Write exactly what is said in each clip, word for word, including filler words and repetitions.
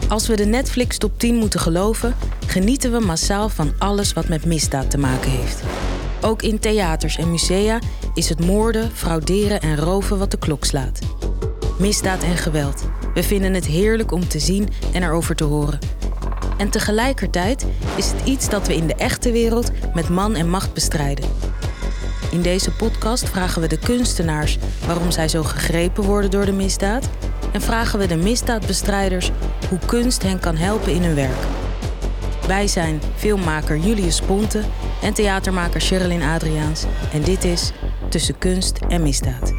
Als we de Netflix top tien moeten geloven, genieten we massaal van alles wat met misdaad te maken heeft. Ook in theaters en musea is het moorden, frauderen en roven wat de klok slaat. Misdaad en geweld. We vinden het heerlijk om te zien en erover te horen. En tegelijkertijd is het iets dat we in de echte wereld met man en macht bestrijden. In deze podcast vragen we de kunstenaars waarom zij zo gegrepen worden door de misdaad en vragen we de misdaadbestrijders hoe kunst hen kan helpen in hun werk. Wij zijn filmmaker Julius Ponte en theatermaker Sherilyn Adriaans en dit is Tussen Kunst en Misdaad.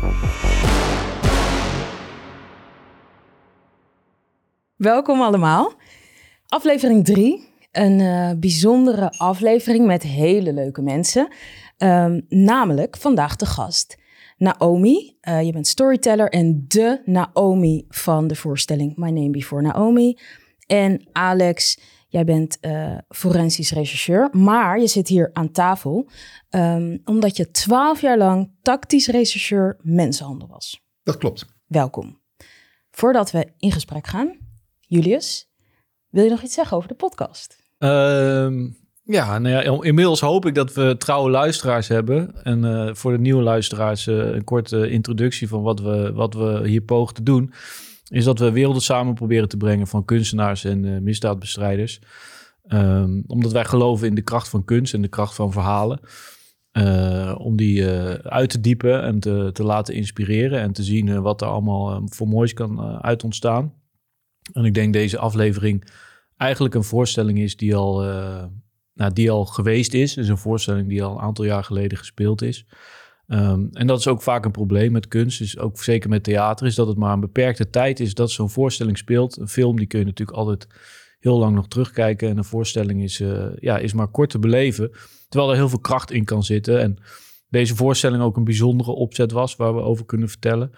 Welkom allemaal. Aflevering drie, een uh, bijzondere aflevering met hele leuke mensen. Um, namelijk vandaag de gast Naomi. Uh, je bent storyteller en de Naomi van de voorstelling My Name Before Naomi. En Alex, jij bent uh, forensisch rechercheur, maar je zit hier aan tafel um, omdat je twaalf jaar lang tactisch rechercheur mensenhandel was. Dat klopt. Welkom. Voordat we in gesprek gaan, Julius, wil je nog iets zeggen over de podcast? Uh, ja, nou ja, inmiddels hoop ik dat we trouwe luisteraars hebben. En uh, voor de nieuwe luisteraars uh, een korte introductie van wat we, wat we hier pogen te doen. Is dat we werelden samen proberen te brengen van kunstenaars en uh, misdaadbestrijders. Um, omdat wij geloven in de kracht van kunst en de kracht van verhalen. Uh, om die uh, uit te diepen en te, te laten inspireren. En te zien uh, wat er allemaal uh, voor moois kan uh, uit ontstaan. En ik denk deze aflevering eigenlijk een voorstelling is die al, uh, nou, die al geweest is. Dus een voorstelling die al een aantal jaar geleden gespeeld is. Um, en dat is ook vaak een probleem met kunst. Dus ook zeker met theater is dat het maar een beperkte tijd is dat zo'n voorstelling speelt. Een film die kun je natuurlijk altijd heel lang nog terugkijken. En een voorstelling is, uh, ja, is maar kort te beleven. Terwijl er heel veel kracht in kan zitten. En deze voorstelling ook een bijzondere opzet was waar we over kunnen vertellen.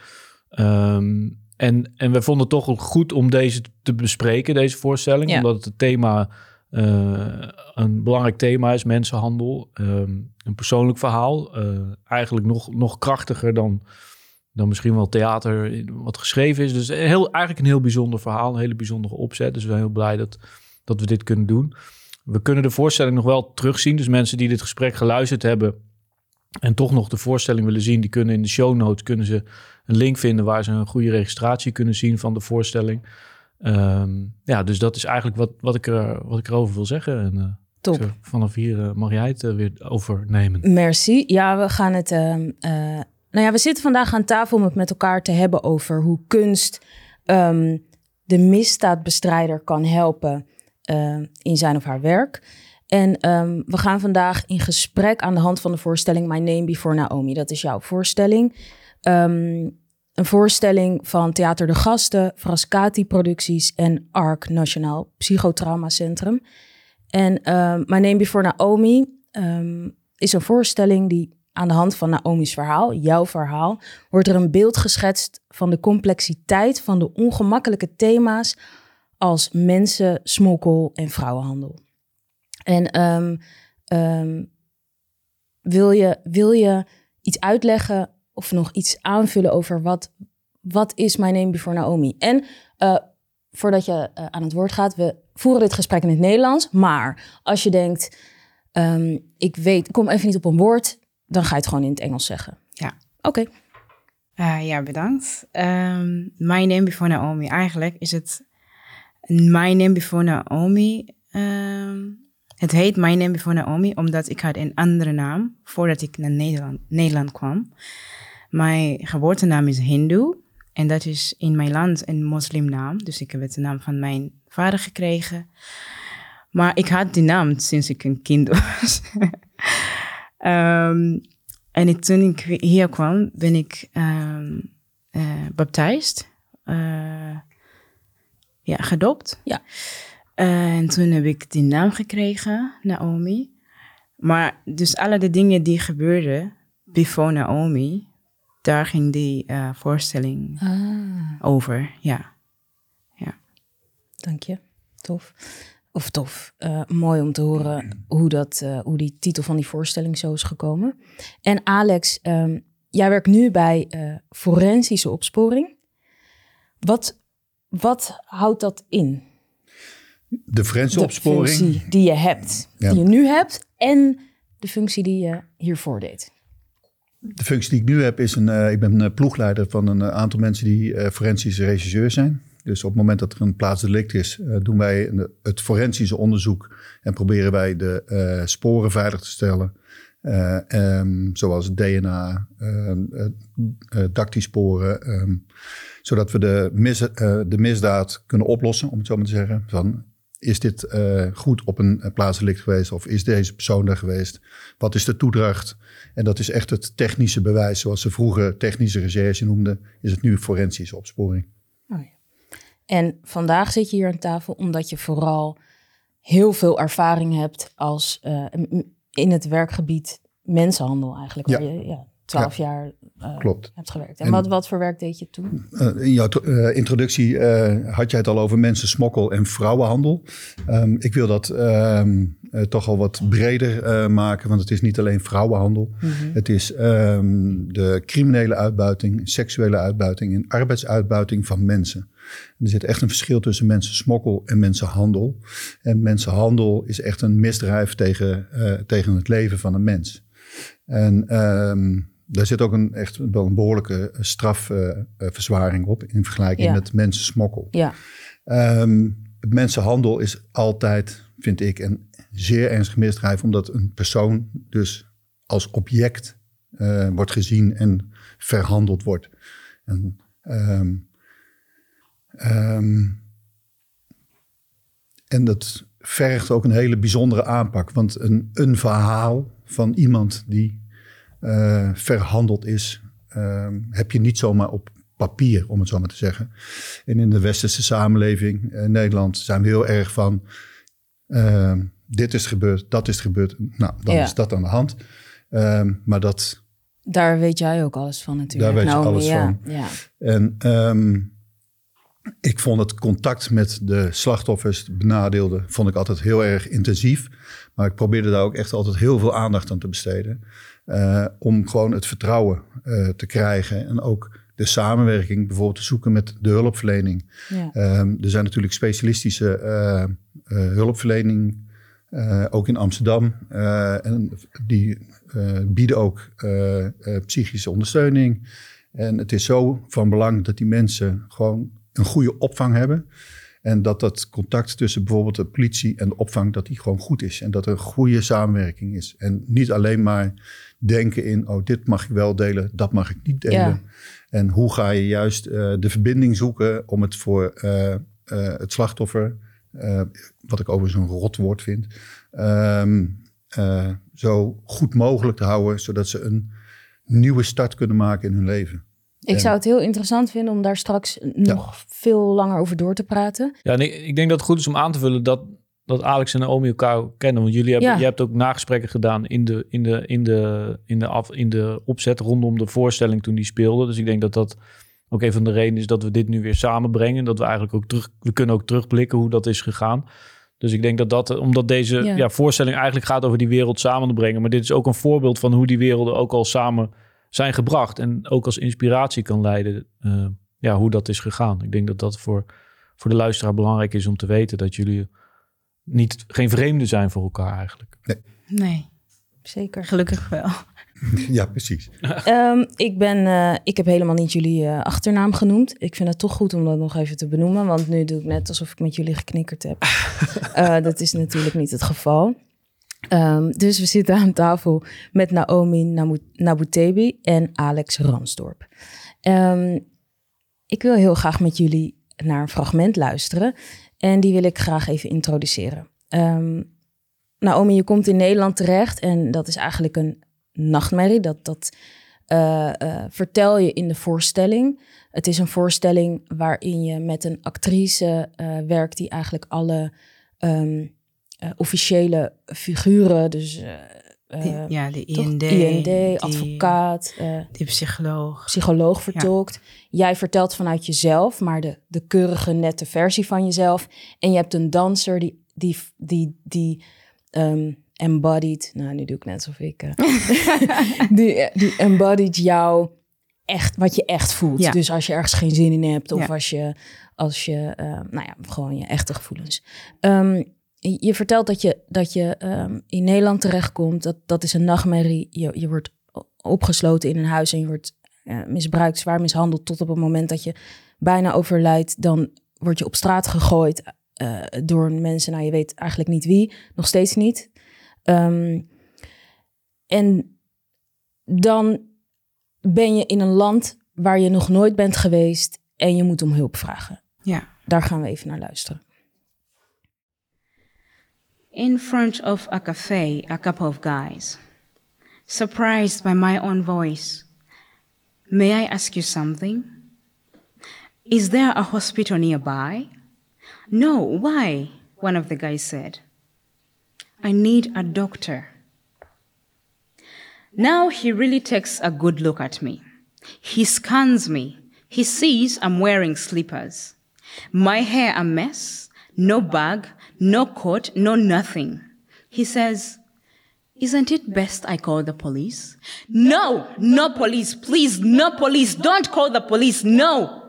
Um, En, en we vonden het toch goed om deze te bespreken, deze voorstelling. Ja. Omdat het thema uh, een belangrijk thema is, mensenhandel. Um, een persoonlijk verhaal. Uh, eigenlijk nog, nog krachtiger dan, dan misschien wel theater wat geschreven is. Dus heel, eigenlijk een heel bijzonder verhaal, een hele bijzondere opzet. Dus we zijn heel blij dat, dat we dit kunnen doen. We kunnen de voorstelling nog wel terugzien. Dus mensen die dit gesprek geluisterd hebben en toch nog de voorstelling willen zien, die kunnen in de show notes kunnen ze een link vinden waar ze een goede registratie kunnen zien van de voorstelling. Um, ja, dus dat is eigenlijk wat, wat, ik, er, wat ik erover wil zeggen. En, uh, Top. Zo, vanaf hier uh, mag jij het uh, weer overnemen. Merci. Ja, we gaan het... Uh, uh, nou ja, we zitten vandaag aan tafel om het met elkaar te hebben over hoe kunst um, de misdaadbestrijder kan helpen uh, in zijn of haar werk. En um, we gaan vandaag in gesprek aan de hand van de voorstelling My Name Before Naomi. Dat is jouw voorstelling. Um, een voorstelling van Theater de Gasten, Frascati Producties en A R C Nationaal Psychotrauma Centrum. En um, My Name Before Naomi um, is een voorstelling die aan de hand van Naomi's verhaal, jouw verhaal, wordt er een beeld geschetst van de complexiteit van de ongemakkelijke thema's als mensen, smokkel en vrouwenhandel. En um, um, wil je, wil je iets uitleggen of nog iets aanvullen over wat, wat is My Name Before Naomi? En uh, voordat je uh, aan het woord gaat, we voeren dit gesprek in het Nederlands. Maar als je denkt, um, ik weet, ik kom even niet op een woord, dan ga je het gewoon in het Engels zeggen. Ja. Oké. Okay. Uh, ja, bedankt. Um, My Name Before Naomi. Eigenlijk is het My Name Before Naomi. Um, het heet My Name Before Naomi omdat ik had een andere naam voordat ik naar Nederland, Nederland kwam. Mijn geboortenaam is Hindoe en dat is in mijn land een moslimnaam. Dus ik heb het de naam van mijn vader gekregen. Maar ik had die naam sinds ik een kind was. um, en ik, toen ik hier kwam, ben ik um, uh, baptized. Uh, ja, gedoopt. Ja. Uh, en toen heb ik die naam gekregen, Naomi. Maar dus alle de dingen die gebeurden before Naomi, daar ging die uh, voorstelling ah. over, ja. ja. Dank je, tof. Of tof, uh, mooi om te horen hoe, dat, uh, hoe die titel van die voorstelling zo is gekomen. En Alex, um, jij werkt nu bij uh, Forensische Opsporing. Wat, wat houdt dat in? De forensieopsporing. De functie die je hebt, Ja. die je nu hebt en de functie die je hiervoor deed. De functie die ik nu heb is een... Uh, ik ben ploegleider van een uh, aantal mensen die uh, forensische regisseurs zijn. Dus op het moment dat er een plaatsdelict is, uh, doen wij een, het forensische onderzoek en proberen wij de uh, sporen veilig te stellen. Uh, um, zoals D N A, uh, uh, uh, dactysporen, um, zodat we de, mis, uh, de misdaad kunnen oplossen, om het zo maar te zeggen. Van, is dit uh, goed op een plaatsdelict geweest of is deze persoon daar geweest? Wat is de toedracht? En dat is echt het technische bewijs. Zoals ze vroeger technische recherche noemden, is het nu forensische opsporing. Oh ja. En vandaag zit je hier aan tafel omdat je vooral heel veel ervaring hebt als uh, in het werkgebied mensenhandel eigenlijk. Ja. Waar je ja, twaalf Ja. jaar uh, Klopt. hebt gewerkt. En, En wat, wat voor werk deed je toen? Uh, in jouw uh, introductie uh, had jij het al over mensensmokkel en vrouwenhandel. Um, ik wil dat um, uh, toch al wat breder uh, maken, want het is niet alleen vrouwenhandel. Mm-hmm. Het is um, de criminele uitbuiting, seksuele uitbuiting en arbeidsuitbuiting van mensen. Er zit echt een verschil tussen mensensmokkel en mensenhandel. En mensenhandel is echt een misdrijf tegen, uh, tegen het leven van een mens. En um, daar zit ook een, echt wel een behoorlijke strafverzwaring uh, op in vergelijking ja. met mensensmokkel. Ja. Um, het mensenhandel is altijd, vind ik, een zeer ernstig misdrijf, omdat een persoon dus als object uh, wordt gezien en verhandeld wordt. En, um, um, en dat vergt ook een hele bijzondere aanpak, want een, een verhaal van iemand die Uh, verhandeld is, uh, heb je niet zomaar op papier, om het zo maar te zeggen. En in de westerse samenleving, uh, Nederland, zijn we heel erg van, uh, dit is gebeurd, dat is gebeurd. Nou, dan ja. is dat aan de hand. Uh, maar dat... Daar weet jij ook alles van natuurlijk. Daar weet nou, je alles ja, van. Ja. En um, ik vond het contact met de slachtoffers, de benadeelden, vond ik altijd heel erg intensief. Maar ik probeerde daar ook echt altijd heel veel aandacht aan te besteden. Uh, om gewoon het vertrouwen uh, te krijgen. En ook de samenwerking bijvoorbeeld te zoeken met de hulpverlening. Ja. Um, er zijn natuurlijk specialistische uh, uh, hulpverlening, uh, ook in Amsterdam. Uh, en die uh, bieden ook uh, uh, psychische ondersteuning. En het is zo van belang dat die mensen gewoon een goede opvang hebben. En dat dat contact tussen bijvoorbeeld de politie en de opvang, dat die gewoon goed is. En dat er een goede samenwerking is. En niet alleen maar denken in, oh, dit mag ik wel delen, dat mag ik niet delen. Ja. En hoe ga je juist uh, de verbinding zoeken om het voor uh, uh, het slachtoffer, uh, wat ik overigens een rot woord vind, um, uh, zo goed mogelijk te houden, zodat ze een nieuwe start kunnen maken in hun leven. Ik zou het heel interessant vinden om daar straks nog ja. veel langer over door te praten. Ja, en ik, ik denk dat het goed is om aan te vullen dat, dat Alex en Naomi elkaar kennen. Want jullie hebben, ja. je hebt ook nagesprekken gedaan in de, in, de, in, de, in, de af, in de opzet rondom de voorstelling toen die speelde. Dus ik denk dat dat ook een van de redenen is dat we dit nu weer samenbrengen. Dat we eigenlijk ook terug, we kunnen ook terugblikken hoe dat is gegaan. Dus ik denk dat dat, omdat deze ja. Ja, voorstelling eigenlijk gaat over die wereld samen te brengen. Maar dit is ook een voorbeeld van hoe die werelden ook al samen zijn gebracht en ook als inspiratie kan leiden uh, ja, hoe dat is gegaan. Ik denk dat dat voor, voor de luisteraar belangrijk is om te weten dat jullie niet, geen vreemden zijn voor elkaar eigenlijk. Nee, nee. Zeker. Gelukkig wel. Ja, precies. um, ik, ben, uh, ik heb helemaal niet jullie uh, achternaam genoemd. Ik vind het toch goed om dat nog even te benoemen, want nu doe ik net alsof ik met jullie geknikkerd heb. uh, dat is natuurlijk niet het geval. Um, dus we zitten aan tafel met Naomi Naboutebi en Alex Ransdorp. Um, ik wil heel graag met jullie naar een fragment luisteren. En die wil ik graag even introduceren. Um, Naomi, je komt in Nederland terecht en dat is eigenlijk een nachtmerrie. Dat, dat uh, uh, vertel je in de voorstelling. Het is een voorstelling waarin je met een actrice uh, werkt die eigenlijk alle Um, Uh, officiële figuren, dus uh, die, ja, de I N D, I N D die, advocaat, uh, die psycholoog, psycholoog vertolkt. Ja. Jij vertelt vanuit jezelf, maar de, de keurige, nette versie van jezelf. En je hebt een danser die, die, die, die um, embodied, nou nu doe ik net alsof ik, uh, die, die embodied jou echt, wat je echt voelt. Ja. Dus als je ergens geen zin in hebt, of ja. als je als je, uh, nou ja, gewoon je echte gevoelens. Um, je vertelt dat je, dat je um, in Nederland terechtkomt. Dat, dat is een nachtmerrie. Je, je wordt opgesloten in een huis en je wordt uh, misbruikt, zwaar mishandeld tot op het moment dat je bijna overlijdt. Dan word je op straat gegooid uh, door mensen. Nou, je weet eigenlijk niet wie. Nog steeds niet. Um, en dan ben je in een land waar je nog nooit bent geweest en je moet om hulp vragen. Ja. Daar gaan we even naar luisteren. In front of a cafe, a couple of guys, surprised by my own voice. May I ask you something? Is there a hospital nearby? No, why? One of the guys said. I need a doctor. Now he really takes a good look at me. He scans me. He sees I'm wearing slippers. My hair a mess, no bag, no coat, no nothing. He says, isn't it best I call the police? No, no police, please, no police. Don't call the police, no.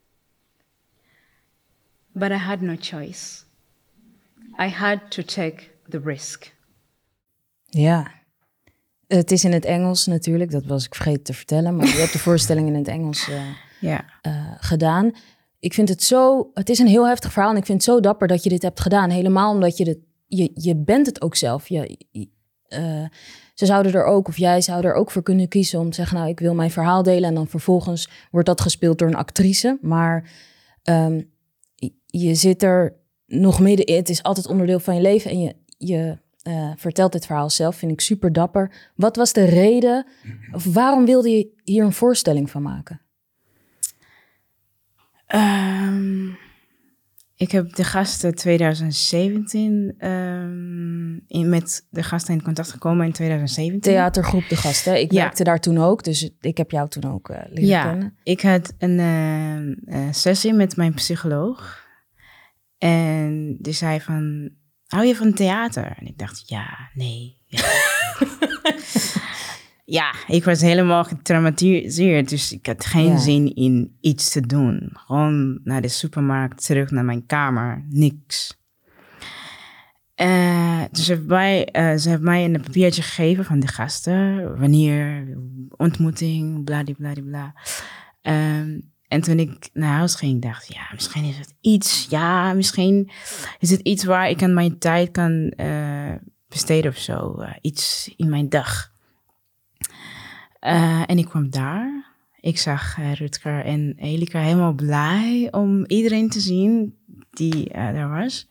But I had no choice. I had to take the risk. Ja, het is in het Engels natuurlijk. Dat was ik vergeten te vertellen. Maar je hebt de voorstelling in het Engels uh, ja. uh, gedaan. Ik vind het zo... Het is een heel heftig verhaal. En ik vind het zo dapper dat je dit hebt gedaan. Helemaal omdat je dit... Je, je bent het ook zelf. Je, uh, ze zouden er ook, of jij zou er ook voor kunnen kiezen om te zeggen, nou, ik wil mijn verhaal delen. En dan vervolgens wordt dat gespeeld door een actrice. Maar um, je zit er nog midden in. Het is altijd onderdeel van je leven. En je, je uh, vertelt dit verhaal zelf. Vind ik super dapper. Wat was de reden? Of waarom wilde je hier een voorstelling van maken? Um, ik heb de gasten twintig zeventien um, in, met de gasten in contact gekomen in twintig zeventien. Theatergroep De Gasten. Ik ja. werkte daar toen ook, dus ik heb jou toen ook uh, leren ja, kennen. Ik had een uh, uh, sessie met mijn psycholoog. En die zei van, hou je van theater? En ik dacht, ja, nee. Ja. Ja, ik was helemaal getraumatiseerd, dus ik had geen ja. zin in iets te doen. Gewoon naar de supermarkt, terug naar mijn kamer, niks. Uh, dus ze heeft, mij, uh, ze heeft mij een papiertje gegeven van de gasten. Wanneer, ontmoeting, bladibladibla. Um, en toen ik naar huis ging, dacht ik, ja, misschien is het iets. Ja, misschien is het iets waar ik aan mijn tijd kan uh, besteden of zo. Uh, iets in mijn dag. Uh, en ik kwam daar. Ik zag uh, Rutger en Elika helemaal blij om iedereen te zien die uh, daar was.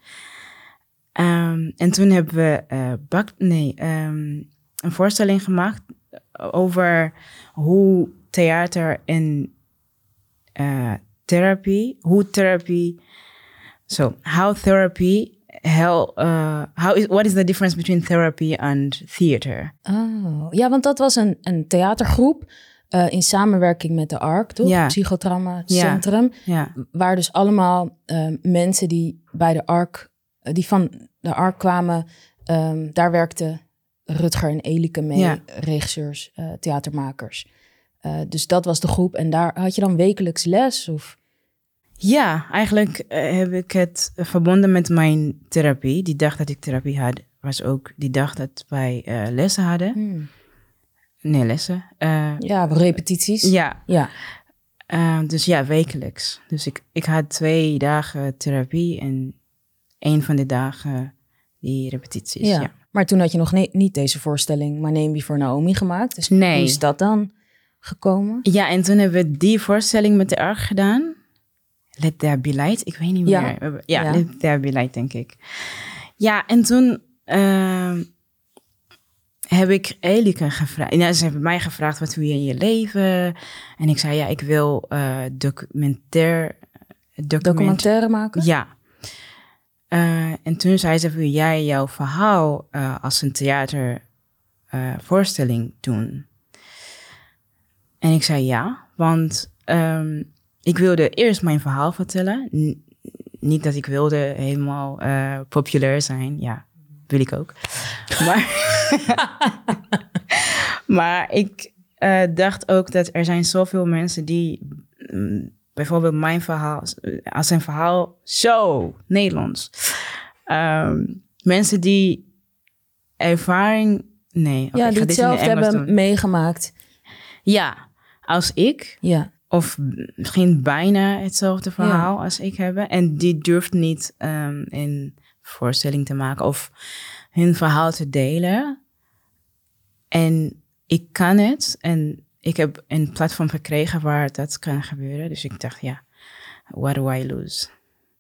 Um, en toen hebben we uh, bak, nee, um, een voorstelling gemaakt over hoe theater en uh, therapie, hoe therapie, so how therapy, how, uh, how is, what is the difference between therapy and theater? Oh, ja, want dat was een, een theatergroep uh, in samenwerking met de A R C, toch? Ja. Psychotrauma Centrum. Ja. Ja. Waar dus allemaal uh, mensen die bij de A R C, uh, die van de A R C kwamen, um, daar werkten Rutger en Elike mee, ja. regisseurs, uh, theatermakers. Uh, dus dat was de groep. En daar had je dan wekelijks les? Of? Ja, eigenlijk uh, heb ik het verbonden met mijn therapie. Die dag dat ik therapie had, was ook die dag dat wij uh, lessen hadden. Hmm. Nee, lessen. Uh, ja, repetities. Ja. ja. Uh, dus ja, wekelijks. Dus ik, ik had twee dagen therapie en één van de dagen die repetities. Ja. ja. Maar toen had je nog ne- niet deze voorstelling My Name Before Naomi gemaakt. Dus nee. Hoe is dat dan gekomen? Ja, en toen hebben we die voorstelling met de A R C gedaan. Let There Be Light, ik weet niet ja. meer. Ja, ja, Let There Be Light, denk ik. Ja, en toen uh, heb ik Elika gevraagd. Ja, ze hebben mij gevraagd, wat wil je in je leven? En ik zei, ja, ik wil uh, documentaire... Document, documentaire maken? Ja. Uh, en toen zei ze, wil jij jouw verhaal uh, als een theatervoorstelling uh, doen? En ik zei ja, want... Um, Ik wilde eerst mijn verhaal vertellen. N- niet dat ik wilde helemaal uh, populair zijn. Ja, wil ik ook. Maar, maar ik uh, dacht ook dat er zijn zoveel mensen die um, bijvoorbeeld mijn verhaal, als een verhaal, zo, Nederlands. Um, mensen die ervaring, nee. Okay, ja, die hetzelfde hebben doen. meegemaakt. Ja, als ik. Ja. Of misschien bijna hetzelfde verhaal ja. als ik heb. En die durft niet um, een voorstelling te maken of hun verhaal te delen. En ik kan het. En ik heb een platform gekregen waar dat kan gebeuren. Dus ik dacht, ja, what do I lose?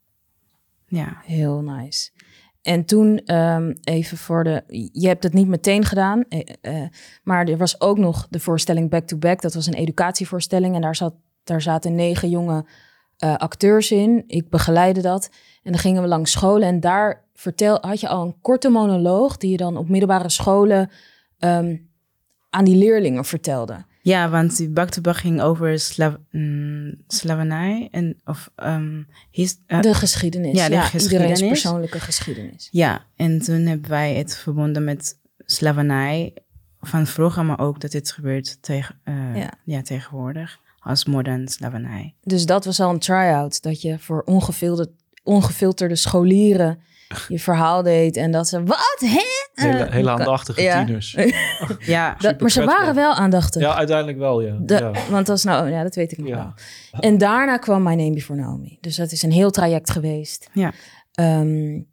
Ja. Heel nice. En toen um, even voor de... Je hebt het niet meteen gedaan. Uh, uh, maar er was ook nog de voorstelling Back to Back. Dat was een educatievoorstelling. En daar, zat, daar zaten negen jonge uh, acteurs in. Ik begeleidde dat. En dan gingen we langs scholen. En daar vertel, had je al een korte monoloog... die je dan op middelbare scholen um, aan die leerlingen vertelde. Ja, want die Back to Back ging over slav, mm, slavernij. En, of, um, his, uh, de geschiedenis. Ja, de ja, geschiedenis. Iedereen's persoonlijke geschiedenis. Ja, en toen hebben wij het verbonden met slavernij van vroeger, maar ook dat dit gebeurt tegen, uh, ja. Ja, tegenwoordig als modern slavernij. Dus dat was al een try-out, dat je voor ongefilterde, ongefilterde scholieren je verhaal deed en dat ze, wat, hè? Hele, hele aandachtige ja. tieners. ja, dat, maar ze waren wel aandachtig. Ja, uiteindelijk wel, ja. De, ja. Want dat is nou, ja, dat weet ik nog ja. wel. En daarna kwam My Name Before Naomi. Dus dat is een heel traject geweest. Ja. Um,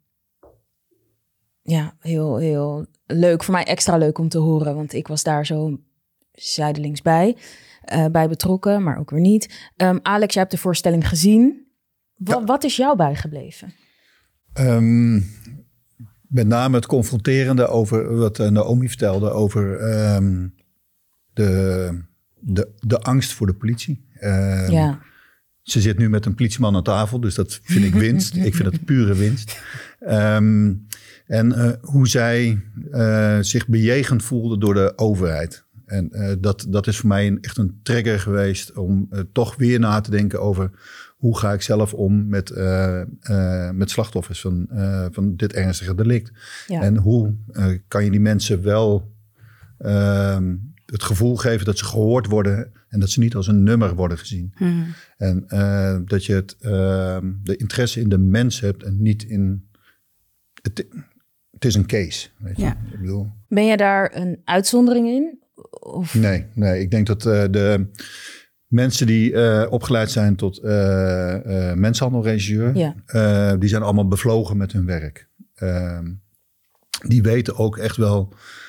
ja, heel, heel leuk. Voor mij extra leuk om te horen, want ik was daar zo zijdelings bij, uh, bij betrokken, maar ook weer niet. Um, Alex, jij hebt de voorstelling gezien. W- ja. Wat is jou bijgebleven? Um, met name het confronterende over wat Naomi vertelde over um, de, de, de angst voor de politie. Um, ja. Ze zit nu met een politieman aan tafel, dus dat vind ik winst. Ik vind het pure winst. Um, en uh, hoe zij uh, zich bejegend voelde door de overheid. En uh, dat, dat is voor mij een, echt een trigger geweest om uh, toch weer na te denken over hoe ga ik zelf om met, uh, uh, met slachtoffers van, uh, van dit ernstige delict. Ja. En hoe uh, kan je die mensen wel uh, het gevoel geven dat ze gehoord worden en dat ze niet als een nummer worden gezien. Hmm. En uh, dat je het, uh, de interesse in de mens hebt en niet in... Het, het is een case, weet je. Ja. Ik bedoel. Ben je daar een uitzondering in? Of? Nee, nee, ik denk dat uh, de mensen die uh, opgeleid zijn tot uh, uh, mensenhandelregisseur, ja. uh, die zijn allemaal bevlogen met hun werk. Uh, die weten ook echt wel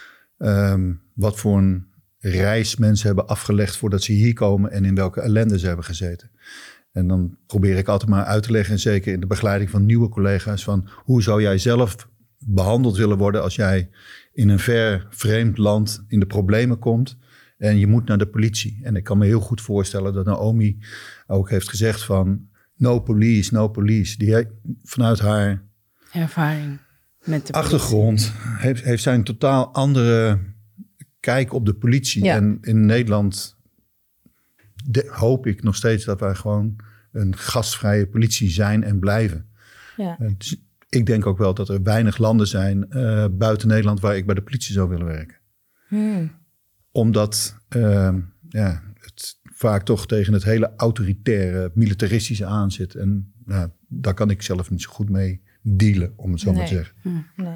um, wat voor een reis mensen hebben afgelegd voordat ze hier komen en in welke ellende ze hebben gezeten. En dan probeer ik altijd maar uit te leggen, en zeker in de begeleiding van nieuwe collega's, van hoe zou jij zelf behandeld willen worden als jij in een ver vreemd land in de problemen komt en je moet naar de politie. En ik kan me heel goed voorstellen dat Naomi ook heeft gezegd van no police, no police. Die vanuit haar ervaring met de achtergrond heeft, heeft zij een totaal andere kijk op de politie. Ja. En in Nederland de, hoop ik nog steeds dat wij gewoon een gastvrije politie zijn en blijven. Ja. Dus ik denk ook wel dat er weinig landen zijn uh, buiten Nederland waar ik bij de politie zou willen werken. Hmm. Omdat uh, ja, het vaak toch tegen het hele autoritaire, militaristische aan zit. En nou, daar kan ik zelf niet zo goed mee dealen, om het zo nee. maar te zeggen. Hmm. Nee.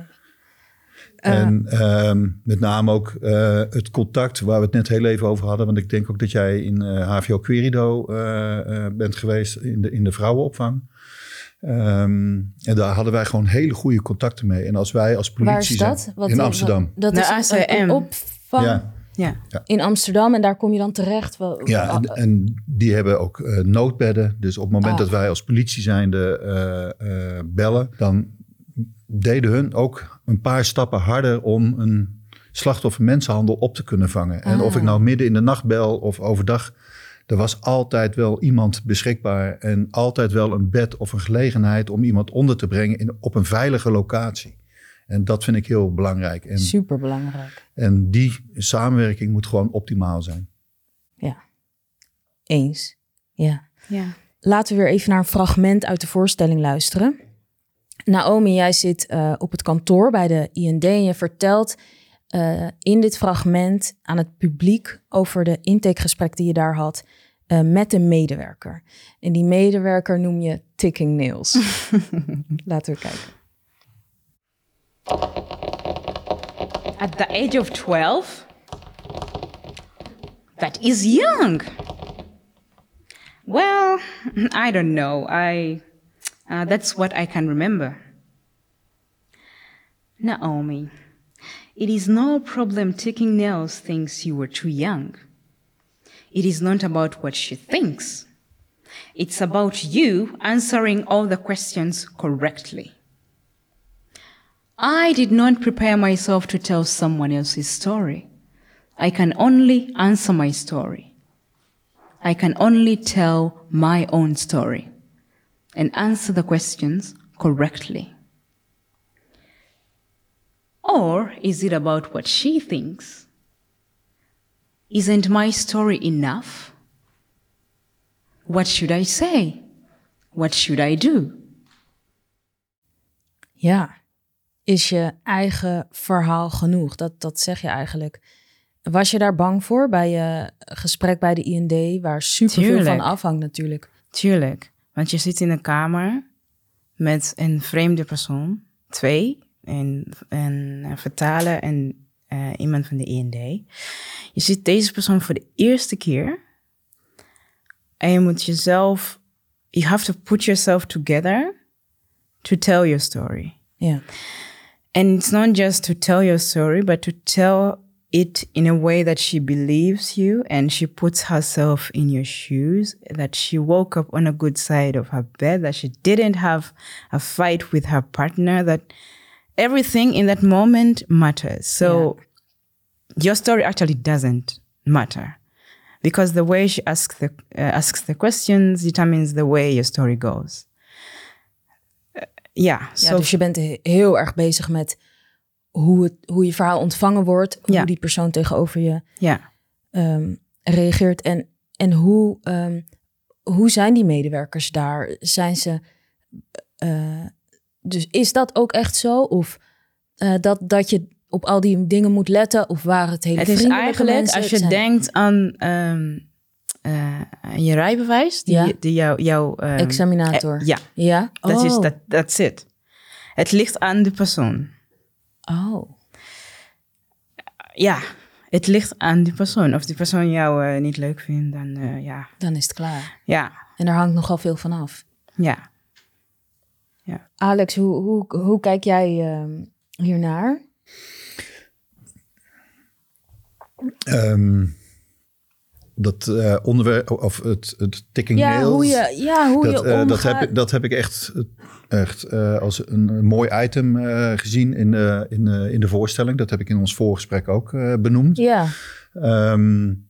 En uh, met name ook uh, het contact waar we het net heel even over hadden. Want ik denk ook dat jij in uh, H V O Querido uh, uh, bent geweest in de, in de vrouwenopvang. Um, en daar hadden wij gewoon hele goede contacten mee. En als wij als politie... Waar is dat? Zijn, Wat, in Amsterdam. Wat, dat is een, een opvang ja. Ja. in Amsterdam. En daar kom je dan terecht. Wel, ja, en, en die hebben ook uh, noodbedden. Dus op het moment ah. dat wij als politie zijnde uh, uh, bellen, dan deden hun ook een paar stappen harder om een slachtoffer mensenhandel op te kunnen vangen. Ah. En of ik nou midden in de nacht bel of overdag, er was altijd wel iemand beschikbaar en altijd wel een bed of een gelegenheid om iemand onder te brengen in, op een veilige locatie. En dat vind ik heel belangrijk. En, superbelangrijk. En die samenwerking moet gewoon optimaal zijn. Ja, eens. Ja. Ja. Laten we weer even naar een fragment uit de voorstelling luisteren. Naomi, jij zit uh, op het kantoor bij de I N D en je vertelt uh, in dit fragment aan het publiek over de intakegesprek die je daar had. uh, met een medewerker. En die medewerker noem je ticking nails. Laten we kijken. At the age of twelve? That is young. Well, I don't know. I uh, that's what I can remember. Naomi, it is no problem ticking nails thinks you were too young. It is not about what she thinks. It's about you answering all the questions correctly. I did not prepare myself to tell someone else's story. I can only answer my story. I can only tell my own story and answer the questions correctly. Or is it about what she thinks? Isn't my story enough? What should I say? What should I do? Ja, is je eigen verhaal genoeg? Dat, dat zeg je eigenlijk. Was je daar bang voor bij je gesprek bij de I N D, waar superveel van afhangt natuurlijk? Tuurlijk, want je zit in een kamer met een vreemde persoon, twee, een, een vertaler en uh, iemand van de I N D. Je ziet deze persoon voor de eerste keer en je moet jezelf, you have to put yourself together to tell your story. Ja. And it's not just to tell your story, but to tell it in a way that she believes you and she puts herself in your shoes, that she woke up on a good side of her bed, that she didn't have a fight with her partner, that everything in that moment matters. So yeah. Your story actually doesn't matter because the way she asks the, uh, asks the questions determines the way your story goes. Uh, yeah, ja, so dus je bent heel erg bezig met hoe, het, hoe je verhaal ontvangen wordt, hoe ja. die persoon tegenover je ja. um, reageert en, en hoe, um, hoe zijn die medewerkers daar? Zijn ze, uh, dus is dat ook echt zo? Of uh, dat, dat je op al die dingen moet letten? Of waren het hele Het is eigenlijk, mensen? als je zijn... denkt aan um, uh, je rijbewijs, die, ja? die jou... jou um, examinator. Uh, ja, ja? dat oh. is dat. That's it. Het ligt aan de persoon. Oh. Ja, het ligt aan die persoon. Of die persoon jou uh, niet leuk vindt, dan uh, ja. Dan is het klaar. Ja. En daar hangt nogal veel van af. Ja. ja. Alex, hoe, hoe, hoe kijk jij uh, hiernaar? Um, dat uh, onderwerp, of het, het ticking ja, nails. Hoe je, ja, hoe dat, je uh, omgaat. dat, heb ik, dat heb ik echt, echt uh, als een, een mooi item uh, gezien in, uh, in, uh, in de voorstelling. Dat heb ik in ons voorgesprek ook uh, benoemd. Ja. Um,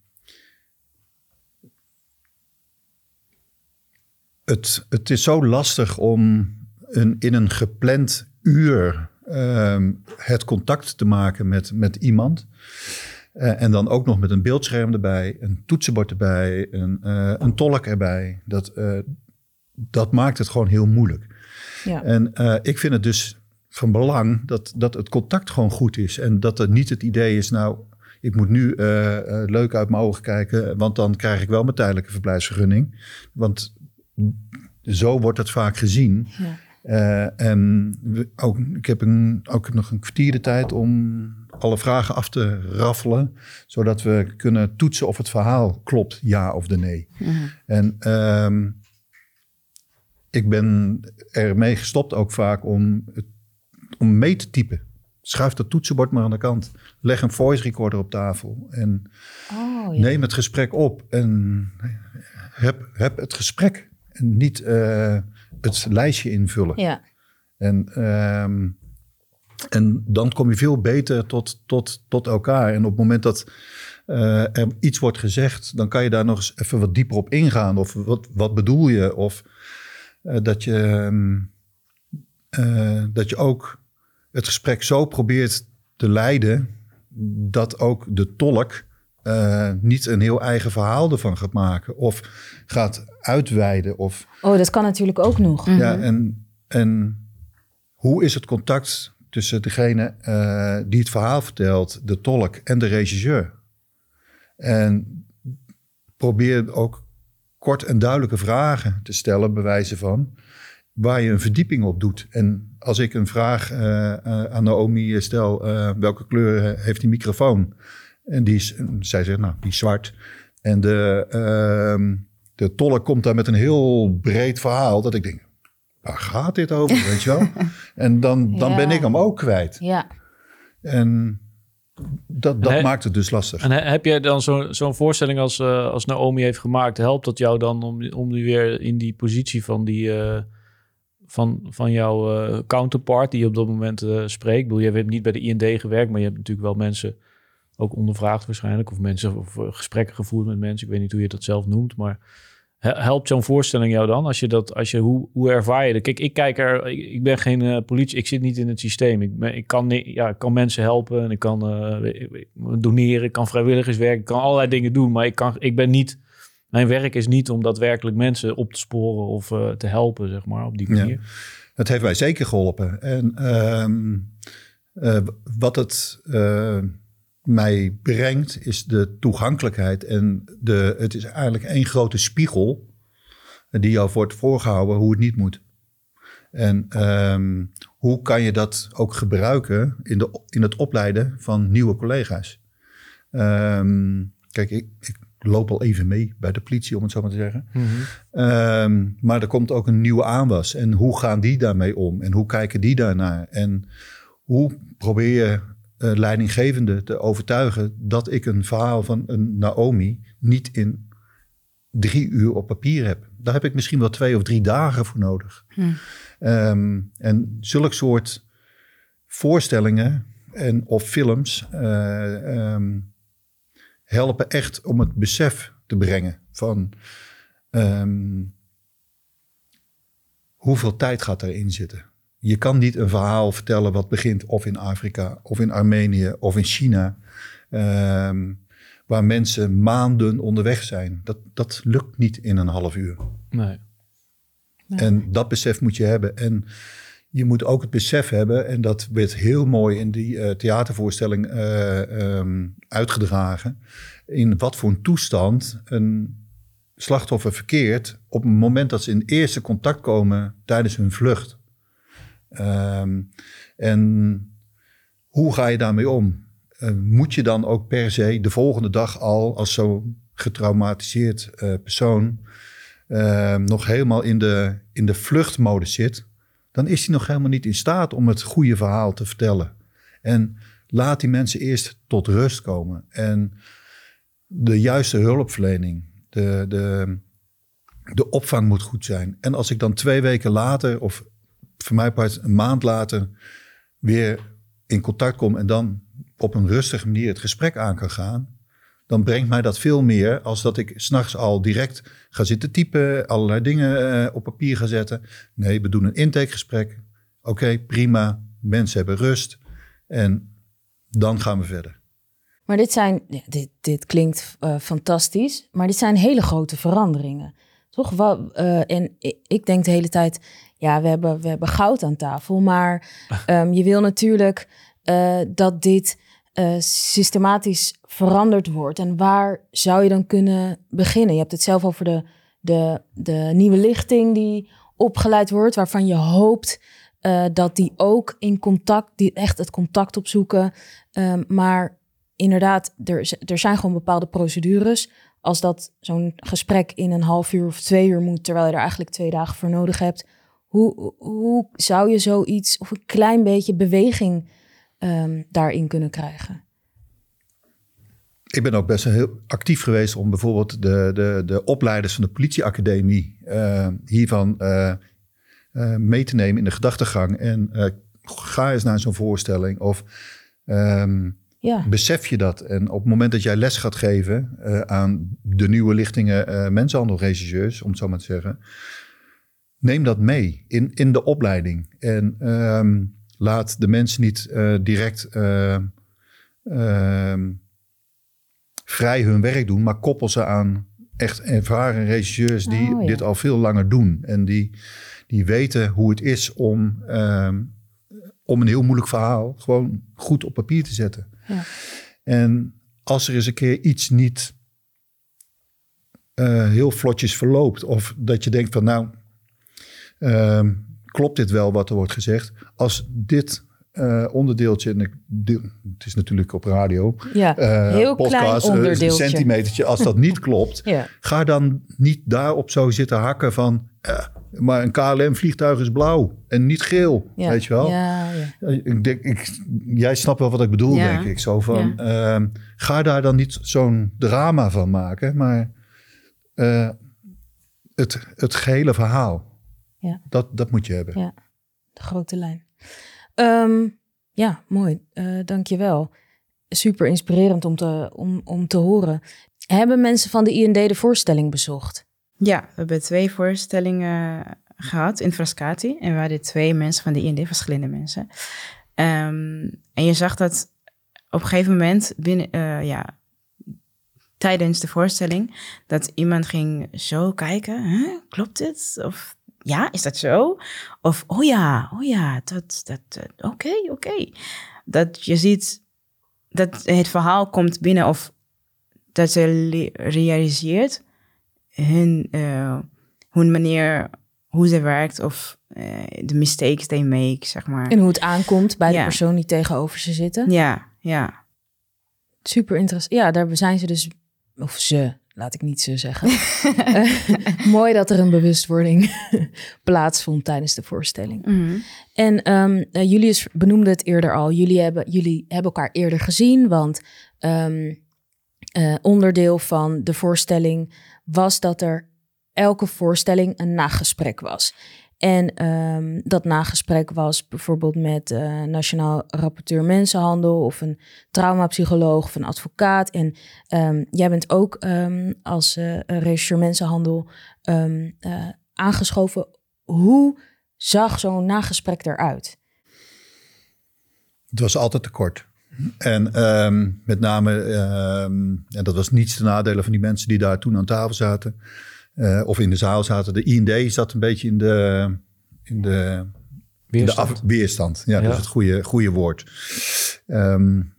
het, het is zo lastig om een, in een gepland uur um, het contact te maken met, met iemand. Uh, en dan ook nog met een beeldscherm erbij, een toetsenbord erbij, een, uh, een tolk erbij. Dat, uh, dat maakt het gewoon heel moeilijk. Ja. En uh, ik vind het dus van belang dat, dat het contact gewoon goed is. En dat er niet het idee is, nou, ik moet nu uh, uh, leuk uit mijn ogen kijken, want dan krijg ik wel mijn tijdelijke verblijfsvergunning. Want zo wordt het vaak gezien. Ja. Uh, en we, ook, ik heb een, ook nog een kwartier de tijd om alle vragen af te raffelen, zodat we kunnen toetsen of het verhaal klopt, ja of de nee. Mm-hmm. En um, ik ben ermee gestopt ook vaak om, het, om mee te typen. Schuif dat toetsenbord maar aan de kant. Leg een voice recorder op tafel en oh, ja. neem het gesprek op en heb, heb het gesprek en niet uh, het lijstje invullen. Ja. En, um, en dan kom je veel beter tot, tot, tot elkaar. En op het moment dat uh, er iets wordt gezegd, dan kan je daar nog eens even wat dieper op ingaan. Of wat, wat bedoel je? Of uh, dat, je, um, uh, dat je ook het gesprek zo probeert te leiden dat ook de tolk uh, niet een heel eigen verhaal ervan gaat maken. Of gaat uitweiden. Of, oh, dat kan natuurlijk ook nog. Ja, mm-hmm. en, en hoe is het contact tussen degene uh, die het verhaal vertelt, de tolk en de regisseur? En probeer ook kort en duidelijke vragen te stellen, bij wijze van, waar je een verdieping op doet. En als ik een vraag uh, uh, aan Naomi stel, uh, welke kleur heeft die microfoon? En die is, zij zegt, nou, die is zwart. En de, uh, de tolk komt daar met een heel breed verhaal, dat ik denk, waar gaat dit over, weet je wel? En dan, dan ja. ben ik hem ook kwijt. Ja. En dat, dat he, maakt het dus lastig. En heb jij dan zo, zo'n voorstelling als, uh, als Naomi heeft gemaakt, helpt dat jou dan om, om die weer in die positie van die uh, van, van jouw uh, counterpart die je op dat moment uh, spreekt? Ik bedoel, je hebt niet bij de I N D gewerkt, maar je hebt natuurlijk wel mensen ook ondervraagd waarschijnlijk, of mensen of uh, gesprekken gevoerd met mensen. Ik weet niet hoe je dat zelf noemt, maar helpt zo'n voorstelling jou dan? Als je dat, als je, hoe, hoe ervaar je dat? Kijk, ik kijk er, ik, ik ben geen uh, politie, ik zit niet in het systeem. Ik, ben, ik, kan, ja, ik kan mensen helpen en ik kan uh, ik, doneren, ik kan vrijwilligerswerk, ik kan allerlei dingen doen, maar ik, kan, ik ben niet, mijn werk is niet om daadwerkelijk mensen op te sporen of uh, te helpen, zeg maar, op die manier. Ja. Het heeft mij zeker geholpen. En um, uh, wat het uh, mij brengt is de toegankelijkheid. En de, het is eigenlijk één grote spiegel die jou wordt voorgehouden hoe het niet moet. En um, hoe kan je dat ook gebruiken in, de, in het opleiden van nieuwe collega's? Um, kijk, ik, ik loop al even mee bij de politie, om het zo maar te zeggen. Mm-hmm. Um, maar er komt ook een nieuwe aanwas. En hoe gaan die daarmee om? En hoe kijken die daarnaar? En hoe probeer je uh, leidinggevende te overtuigen dat ik een verhaal van een Naomi niet in drie uur op papier heb? Daar heb ik misschien wel twee of drie dagen voor nodig. Hmm. Um, en zulke soort voorstellingen en, of films uh, um, helpen echt om het besef te brengen van um, hoeveel tijd gaat erin zitten. Je kan niet een verhaal vertellen wat begint of in Afrika of in Armenië of in China, um, waar mensen maanden onderweg zijn. Dat, dat lukt niet in een half uur. Nee. Nee. En dat besef moet je hebben. En je moet ook het besef hebben, en dat werd heel mooi in die uh, theatervoorstelling uh, um, uitgedragen, in wat voor een toestand een slachtoffer verkeert op het moment dat ze in eerste contact komen tijdens hun vlucht. Um, en hoe ga je daarmee om? Uh, moet je dan ook per se de volgende dag al als zo'n getraumatiseerd uh, persoon uh, nog helemaal in de, in de vluchtmodus zit, dan is hij nog helemaal niet in staat om het goede verhaal te vertellen. En laat die mensen eerst tot rust komen. En de juiste hulpverlening, de, de, de opvang moet goed zijn. En als ik dan twee weken later, of voor mij part een maand later, weer in contact kom en dan op een rustige manier het gesprek aan kan gaan, dan brengt mij dat veel meer als dat ik 's nachts al direct ga zitten typen, allerlei dingen uh, op papier ga zetten. Nee, we doen een intakegesprek. Oké, okay, prima. Mensen hebben rust. En dan gaan we verder. Maar dit zijn, ja, dit, dit klinkt uh, fantastisch, maar dit zijn hele grote veranderingen. Toch? Wel, uh, en ik, ik denk de hele tijd, ja, we hebben, we hebben goud aan tafel, maar um, je wil natuurlijk uh, dat dit Uh, systematisch veranderd wordt. En waar zou je dan kunnen beginnen? Je hebt het zelf over de, de, de nieuwe lichting die opgeleid wordt, waarvan je hoopt uh, dat die ook in contact, die echt het contact opzoeken. Um, maar inderdaad, er, er zijn gewoon bepaalde procedures. Als dat zo'n gesprek in een half uur of twee uur moet, terwijl je er eigenlijk twee dagen voor nodig hebt. Hoe, hoe zou je zoiets of een klein beetje beweging Um, daarin kunnen krijgen? Ik ben ook best wel heel actief geweest om bijvoorbeeld de, de, de opleiders van de politieacademie uh, hiervan uh, uh, mee te nemen in de gedachtegang. En uh, ga eens naar zo'n voorstelling of um, ja. besef je dat. En op het moment dat jij les gaat geven uh, aan de nieuwe lichtingen uh, mensenhandelregisseurs, om het zo maar te zeggen, neem dat mee in, in de opleiding. En um, laat de mensen niet uh, direct uh, uh, vrij hun werk doen, maar koppel ze aan echt ervaren regisseurs die oh, ja. dit al veel langer doen. En die, die weten hoe het is om, uh, om een heel moeilijk verhaal gewoon goed op papier te zetten. Ja. En als er eens een keer iets niet uh, heel vlotjes verloopt. Of dat je denkt van nou, uh, klopt dit wel wat er wordt gezegd? Als dit uh, onderdeeltje, en ik, deel, het is natuurlijk op radio, ja, uh, heel podcast, klein onderdeeltje. Een centimetertje, als dat niet klopt, ja. Ga dan niet daarop zo zitten hakken van, uh, maar een K L M-vliegtuig is blauw en niet geel, ja. weet je wel? Ja, ja. Ik denk, ik, jij snapt wel wat ik bedoel, ja. denk ik. Zo van, ja. uh, ga daar dan niet zo'n drama van maken, maar uh, het, het gehele verhaal, ja. dat, dat moet je hebben. Ja, de grote lijn. Um, ja, mooi. Uh, Dank je wel. Super inspirerend om te, om, om te horen. Hebben mensen van de I N D de voorstelling bezocht? Ja, we hebben twee voorstellingen gehad in Frascati. En we hadden twee mensen van de I N D, verschillende mensen. Um, en je zag dat op een gegeven moment, binnen, uh, ja, tijdens de voorstelling, dat iemand ging zo kijken. Huh? Klopt dit? Of ja, is dat zo? Of oh ja, oh ja, dat, dat, oké, okay, oké. Okay. Dat je ziet dat het verhaal komt binnen of dat ze realiseert hun, uh, hun manier, hoe ze werkt of uh, de mistakes they make, zeg maar. En hoe het aankomt bij ja. de persoon die tegenover ze zitten. Ja, ja. Super interessant. Ja, daar zijn ze dus, of ze, laat ik niet ze zeggen. uh, mooi dat er een bewustwording plaatsvond tijdens de voorstelling. Mm-hmm. En um, uh, Julius benoemde het eerder al. Jullie hebben, jullie hebben elkaar eerder gezien, want um, uh, onderdeel van de voorstelling was dat er elke voorstelling een nagesprek was. En um, dat nagesprek was bijvoorbeeld met uh, Nationaal Rapporteur Mensenhandel of een traumapsycholoog of een advocaat. En um, jij bent ook um, als uh, regisseur Mensenhandel um, uh, aangeschoven. Hoe zag zo'n nagesprek eruit? Het was altijd te kort. En um, met name, um, ja, dat was niets ten nadele van die mensen die daar toen aan tafel zaten. Uh, of in de zaal zaten. De I N D zat een beetje in de, in de weerstand. In de af, weerstand. Ja, ja, dat is het goede, goede woord. Um,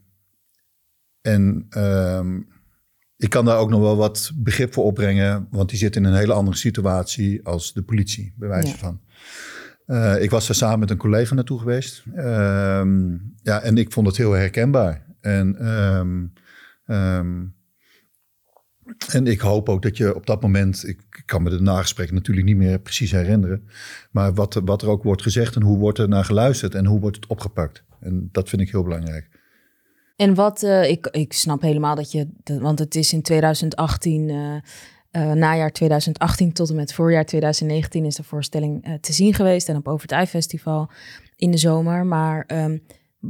en um, ik kan daar ook nog wel wat begrip voor opbrengen. Want die zit in een hele andere situatie als de politie, bij wijze ja. van. Uh, ik was daar samen met een collega naartoe geweest. Um, ja, en ik vond het heel herkenbaar. En, um, um, en ik hoop ook dat je op dat moment... Ik kan me de nagesprekken natuurlijk niet meer precies herinneren. Maar wat, wat er ook wordt gezegd en hoe wordt er naar geluisterd... en hoe wordt het opgepakt. En dat vind ik heel belangrijk. En wat, uh, ik, ik snap helemaal dat je... Want het is in twintig achttien... Uh, Uh, najaar twintig achttien tot en met voorjaar twintig negentien is de voorstelling uh, te zien geweest. En op Over het IJ Festival in de zomer. Maar um,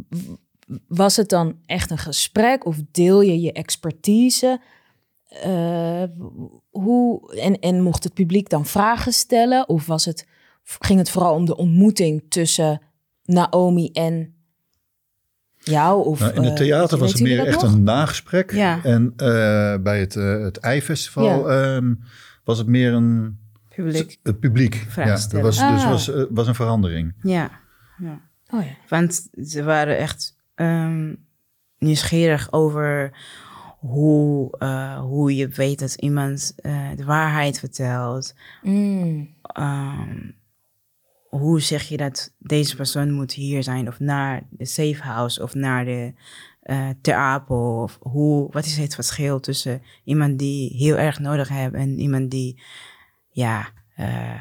was het dan echt een gesprek of deel je je expertise? Uh, hoe, en, en mocht het publiek dan vragen stellen? Of was het, ging het vooral om de ontmoeting tussen Naomi en jou? Of, nou, in het theater uh, was het meer echt nog? een nagesprek. Ja. En uh, bij het, uh, het IJ Festival ja. um, was het meer een... Publiek. Het publiek. Ja, dat was, ah. dus was, uh, was een verandering. Ja. ja. Oh, ja. Want ze waren echt um, nieuwsgierig over hoe, uh, hoe je weet dat iemand uh, de waarheid vertelt. Mm. Um, Hoe zeg je dat deze persoon moet hier zijn of naar de safe house of naar de uh, Ter Apel? Of hoe, wat is het verschil tussen iemand die heel erg nodig heeft en iemand die ja, uh,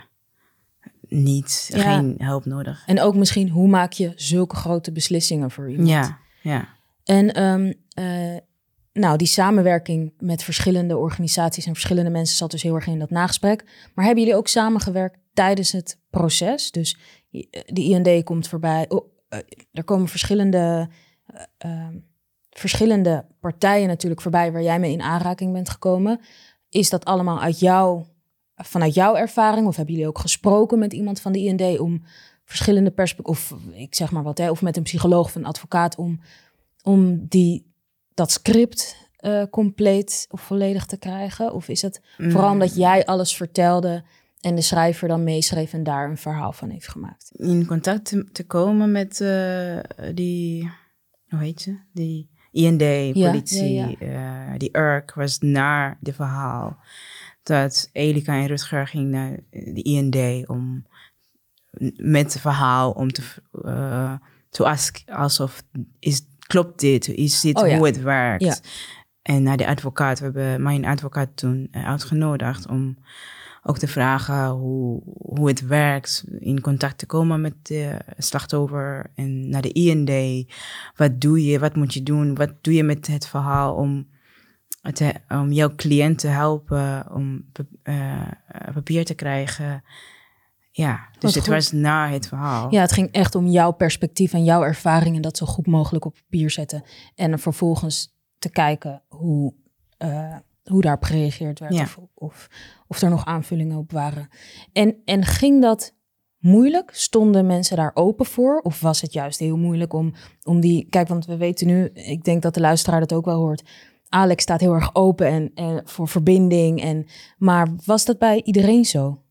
niet, ja. geen hulp nodig. En ook misschien, hoe maak je zulke grote beslissingen voor iemand? Ja, ja. En um, uh, nou, die samenwerking met verschillende organisaties en verschillende mensen zat dus heel erg in dat nagesprek. Maar hebben jullie ook samengewerkt tijdens het proces? Dus de I N D komt voorbij. Oh, uh, er komen verschillende, uh, uh, verschillende partijen natuurlijk voorbij waar jij mee in aanraking bent gekomen. Is dat allemaal uit jou, vanuit jouw ervaring? Of hebben jullie ook gesproken met iemand van de I N D om verschillende perspectieven, of ik zeg maar wat, hè, of met een psycholoog of een advocaat om, om die, dat script uh, compleet of volledig te krijgen? Of is het mm. vooral omdat jij alles vertelde en de schrijver dan meeschreef en daar een verhaal van heeft gemaakt? In contact te, te komen met uh, die, hoe heet ze? Die I N D, politie, ja, ja, ja. Uh, die U R C was naar de verhaal. dat Elika en Rutger gingen naar de I N D om met het verhaal om te uh, to ask alsof is klopt dit, is dit oh, ja. hoe het werkt. Ja. En naar de advocaat, we hebben mijn advocaat toen uh, uitgenodigd om ook te vragen hoe, hoe het werkt, in contact te komen met de slachtoffer en naar de I N D. Wat doe je, wat moet je doen, wat doe je met het verhaal om, te, om jouw cliënt te helpen, om uh, papier te krijgen. Ja, dus het was na het verhaal. Ja, het ging echt om jouw perspectief en jouw ervaring en dat zo goed mogelijk op papier zetten. En vervolgens te kijken hoe, uh, hoe daarop gereageerd werd ja. of, of, of er nog aanvullingen op waren. En, en ging dat moeilijk? Stonden mensen daar open voor? Of was het juist heel moeilijk om, om die... Kijk, want we weten nu, ik denk dat de luisteraar dat ook wel hoort. Alex staat heel erg open en, en voor verbinding. En, maar was dat bij iedereen zo?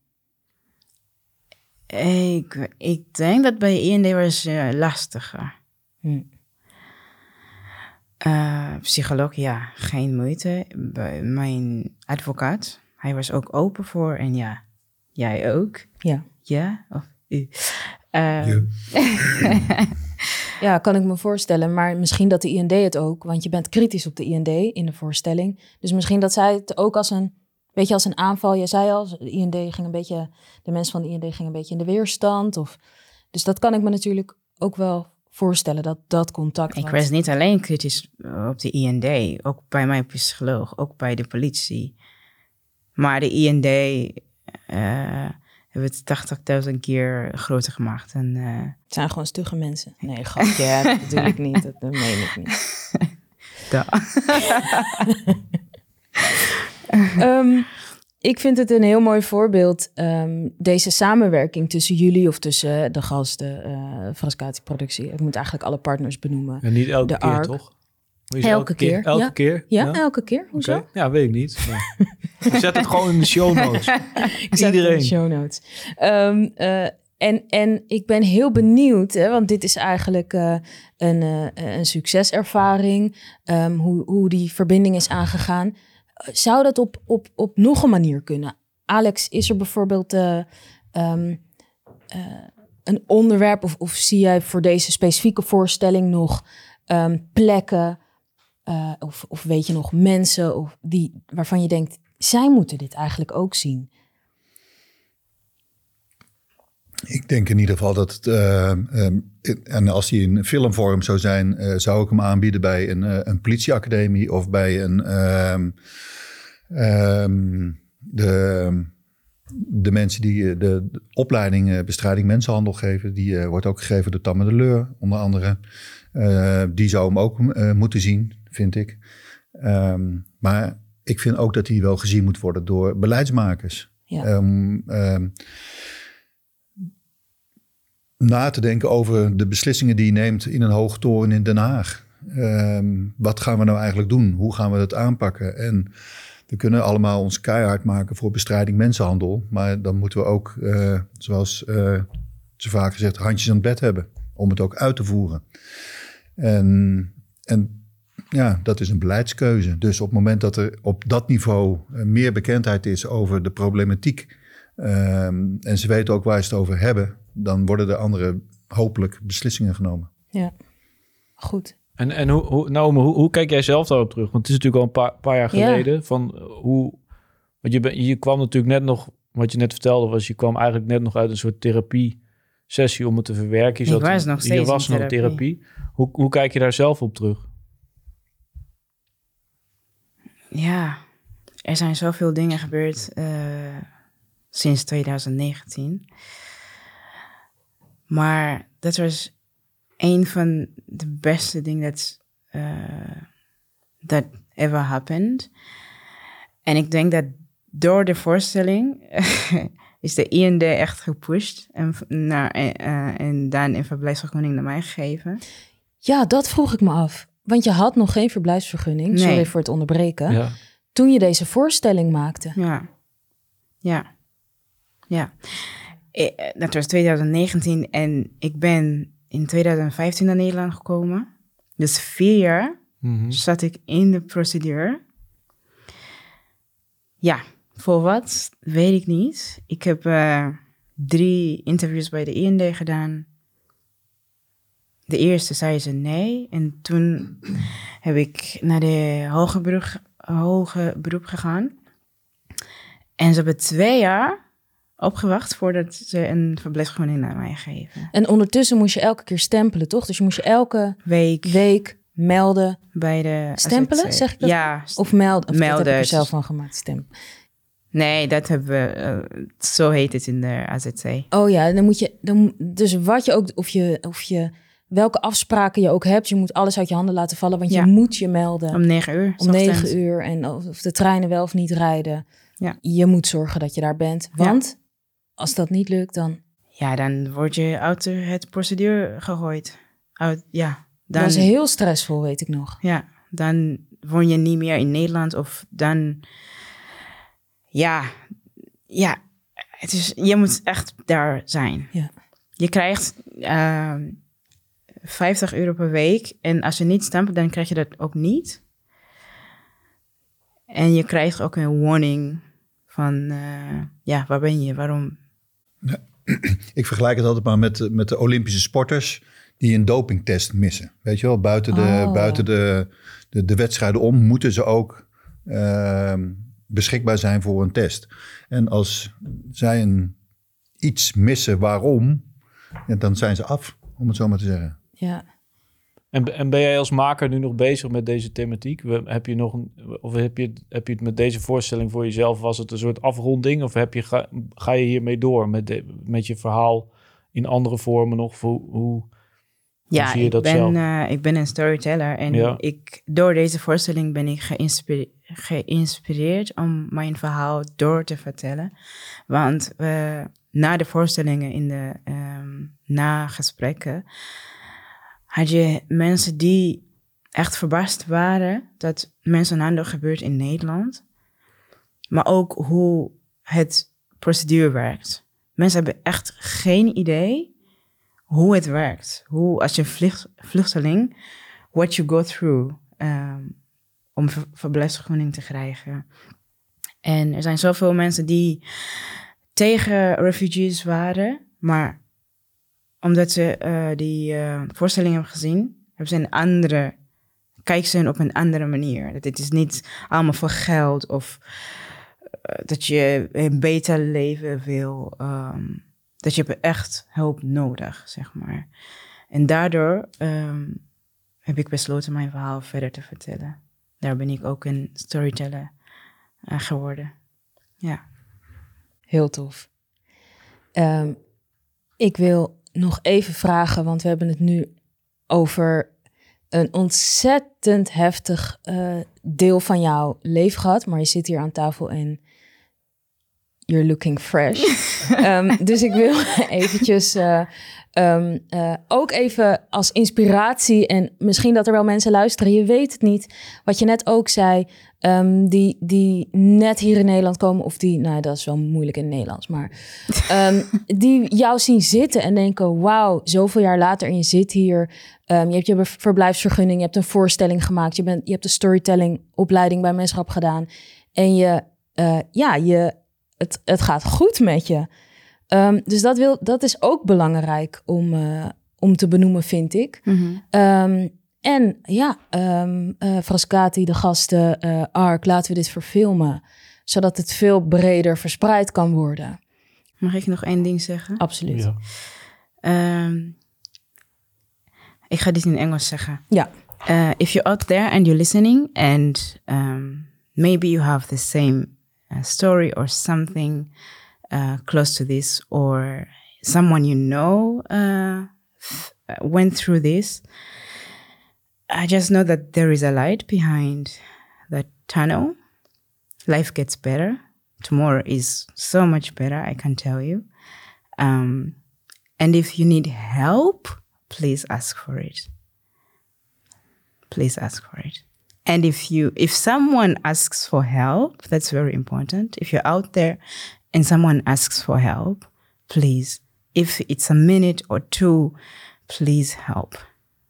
Ik, ik denk dat bij I N D was uh, lastiger. Hm. Uh, psycholoog, ja, geen moeite. Bij mijn advocaat, hij was ook open voor. En ja, jij ook. Ja. Ja, of u. Uh, ja. Ja, kan ik me voorstellen. Maar misschien dat de I N D het ook. Want je bent kritisch op de I N D in de voorstelling. Dus misschien dat zij het ook als een... Weet je, als een aanval, je zei al, de I N D ging een beetje, de mensen van de I N D gingen een beetje in de weerstand. Of, dus dat kan ik me natuurlijk ook wel voorstellen, dat dat contact... Ik was. was niet alleen kritisch op de I N D, ook bij mijn psycholoog, ook bij de politie. Maar de I N D uh, hebben het tachtigduizend keer groter gemaakt. En, uh... Het zijn gewoon stugge mensen. Nee, grapje, ja, dat bedoel ik niet, dat meen ik niet. um, ik vind het een heel mooi voorbeeld, um, deze samenwerking tussen jullie of tussen de gasten, uh, Frascati Productie. Ik moet eigenlijk alle partners benoemen. En niet elke de keer, Ark. toch? Elke, elke keer. keer. Elke ja. keer? Ja, ja, elke keer. Hoezo? Okay. Ja, weet ik niet. Ik zet het gewoon in de show notes. Ik zet Iedereen. Het in de show notes. Um, uh, en, en ik ben heel benieuwd, hè, want dit is eigenlijk uh, een, uh, een succeservaring, um, hoe, hoe die verbinding is aangegaan. Zou dat op, op, op nog een manier kunnen? Alex, is er bijvoorbeeld uh, um, uh, een onderwerp... Of, of zie jij voor deze specifieke voorstelling nog um, plekken... Uh, of, of weet je nog mensen of die, waarvan je denkt... zij moeten dit eigenlijk ook zien? Ik denk in ieder geval dat het... Uh, um, en als die in filmvorm zou zijn... Uh, zou ik hem aanbieden bij een, uh, een politieacademie... of bij een... Um, um, de, de mensen die de, de opleiding uh, bestrijding mensenhandel geven... die uh, wordt ook gegeven door Tamme de Leur, onder andere. Uh, die zou hem ook uh, moeten zien, vind ik. Um, maar ik vind ook dat hij wel gezien moet worden door beleidsmakers. Ja. Um, um, na te denken over de beslissingen die je neemt in een hoge toren in Den Haag. Um, wat gaan we nou eigenlijk doen? Hoe gaan we dat aanpakken? En we kunnen allemaal ons keihard maken voor bestrijding mensenhandel. Maar dan moeten we ook, uh, zoals uh, zo vaak gezegd, handjes aan het bed hebben. Om het ook uit te voeren. En, en ja, dat is een beleidskeuze. Dus op het moment dat er op dat niveau meer bekendheid is over de problematiek... Um, en ze weten ook waar ze het over hebben... dan worden er andere hopelijk beslissingen genomen. Ja, goed. En, en hoe, hoe, Naomi, hoe, hoe kijk jij zelf daarop terug? Want het is natuurlijk al een paar, paar jaar geleden. Ja. Van hoe, want je, ben, je kwam natuurlijk net nog... wat je net vertelde was... je kwam eigenlijk net nog uit een soort therapie-sessie... om het te verwerken. Je Ik was nog steeds je was in nog therapie. therapie. Hoe, hoe kijk je daar zelf op terug? Ja, er zijn zoveel dingen gebeurd... Uh, sinds twintig negentien. Maar dat was een van de beste dingen dat uh, that ever happened. En ik denk dat door de voorstelling is de I N D echt gepusht en, naar, uh, en dan een verblijfsvergunning naar mij gegeven. Ja, dat vroeg ik me af. Want je had nog geen verblijfsvergunning. Nee. Sorry voor het onderbreken. Ja. Toen je deze voorstelling maakte. Ja, ja. Ja, dat was twintig negentien en ik ben in twintig vijftien naar Nederland gekomen. Dus vier jaar mm-hmm. zat ik in de procedure. Ja, Voor wat, weet ik niet. Ik heb uh, drie interviews bij de I N D gedaan. De eerste zei ze nee. En toen heb ik naar de hoger beroep, hoger beroep gegaan. En ze hebben twee jaar opgewacht voordat ze een verblijfsvergunning naar mij geven. En ondertussen moest je elke keer stempelen, toch? Dus je moest je elke week, week melden. Bij de stempelen, A Z C. zeg ik dat? Ja. Of melden. Of melden. Dat heb ik er zelf van gemaakt, stempelen. Nee, dat hebben we, uh, zo heet het in de A Z C. Oh ja, dan moet je, dan, dus wat je ook, of je, of je, welke afspraken je ook hebt, je moet alles uit je handen laten vallen, want ja. je moet je melden. Om negen uur. Om negen uur en of de treinen wel of niet rijden. Ja. Je moet zorgen dat je daar bent, want ja. als dat niet lukt, dan... Ja, dan word je uit het procedure gegooid. Uit, ja, dan, dat is heel stressvol, weet ik nog. Ja, dan woon je niet meer in Nederland of dan... Ja, ja, het is, je moet echt daar zijn. Ja. Je krijgt uh, vijftig euro per week en als je niet stempelt, dan krijg je dat ook niet. En je krijgt ook een warning van, uh, ja, waar ben je, waarom? Ja, ik vergelijk het altijd maar met, met de Olympische sporters die een dopingtest missen. Weet je wel, buiten de, oh. buiten de, de, de wedstrijden om moeten ze ook... Uh, beschikbaar zijn voor een test. En als zij een, iets missen waarom, ja, dan zijn ze af, om het zo maar te zeggen. Ja. En, en ben jij als maker nu nog bezig met deze thematiek? Heb je nog een, of heb je, heb je het met deze voorstelling voor jezelf, was het een soort afronding? Of heb je, ga, ga je hiermee door met, de, met je verhaal in andere vormen nog? Hoe, hoe, ja, hoe zie je ik dat ben, zelf? Uh, ik ben een storyteller en ja. ik, door deze voorstelling ben ik geïnspireerd. geïnspireerd om mijn verhaal door te vertellen. Want uh, na de voorstellingen, in de um, nagesprekken, had je mensen die echt verbaasd waren dat mensenhandel gebeurt in Nederland. Maar ook hoe het procedure werkt. Mensen hebben echt geen idee hoe het werkt. Hoe als je vlucht, vluchteling, what you go through... Um, om ver- verblijfsvergunning te krijgen. En er zijn zoveel mensen die tegen refugees waren, maar omdat ze uh, die uh, voorstelling hebben gezien, hebben ze een andere, kijken ze op een andere manier. Dat het is niet allemaal voor geld of uh, dat je een beter leven wil. Um, dat je hebt echt hulp nodig, zeg maar. En daardoor um, heb ik besloten mijn verhaal verder te vertellen. Daar ben ik ook een storyteller uh, geworden. Ja. Heel tof. Um, ik wil nog even vragen, want we hebben het nu over een ontzettend heftig uh, deel van jouw leven gehad. Maar je zit hier aan tafel en you're looking fresh. um, dus ik wil eventjes... Uh, Um, uh, ook even als inspiratie en misschien dat er wel mensen luisteren. Je weet het niet. Wat je net ook zei, um, die, die net hier in Nederland komen of die, nou dat is wel moeilijk in het Nederlands, maar um, die jou zien zitten en denken, wauw, zoveel jaar later en je zit hier. Um, je hebt je verblijfsvergunning, je hebt een voorstelling gemaakt, je, bent, je hebt de storytelling opleiding bij Menschap gedaan en je, uh, ja, je, het, het gaat goed met je. Um, dus dat, wil, dat is ook belangrijk om, uh, om te benoemen, vind ik. Mm-hmm. Um, en ja, um, uh, Frascati, de gasten, uh, Ark, laten we dit verfilmen. Zodat het veel breder verspreid kan worden. Mag ik nog één ding zeggen? Absoluut. Ja. Um, ik ga dit in Engels zeggen. Ja. Uh, if you're out there and you're listening and um, maybe you have the same uh, story or something... Uh, close to this, or someone you know uh, f- went through this, I just know that there is a light behind that tunnel. Life gets better. Tomorrow is so much better, I can tell you. Um, and if you need help, please ask for it. Please ask for it. And if you, if someone asks for help, that's very important. If you're out there and someone asks for help, please, if it's a minute or two, please help.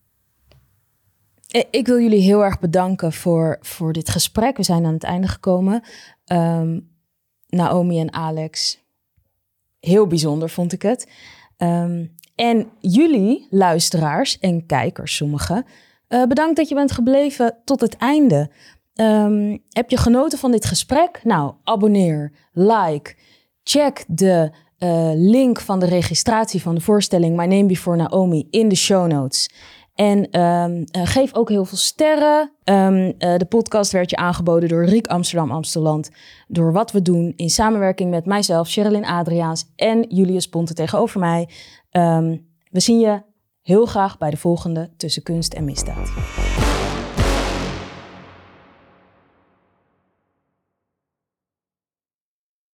Ik wil jullie heel erg bedanken voor, voor dit gesprek. We zijn aan het einde gekomen. Um, Naomi en Alex. Heel bijzonder vond ik het. Um, en jullie, luisteraars en kijkers, sommigen, uh, bedankt dat je bent gebleven tot het einde. Um, heb je genoten van dit gesprek? Nou, abonneer, like, check de uh, link van de registratie van de voorstelling My Name Before Naomi in de show notes. En um, uh, geef ook heel veel sterren. Um, uh, de podcast werd je aangeboden door Riek Amsterdam Amsteland. Door Wat We Doen in samenwerking met mijzelf, Sherilyn Adriaans en Julius Ponte tegenover mij. Um, we zien je heel graag bij de volgende Tussen Kunst en Misdaad.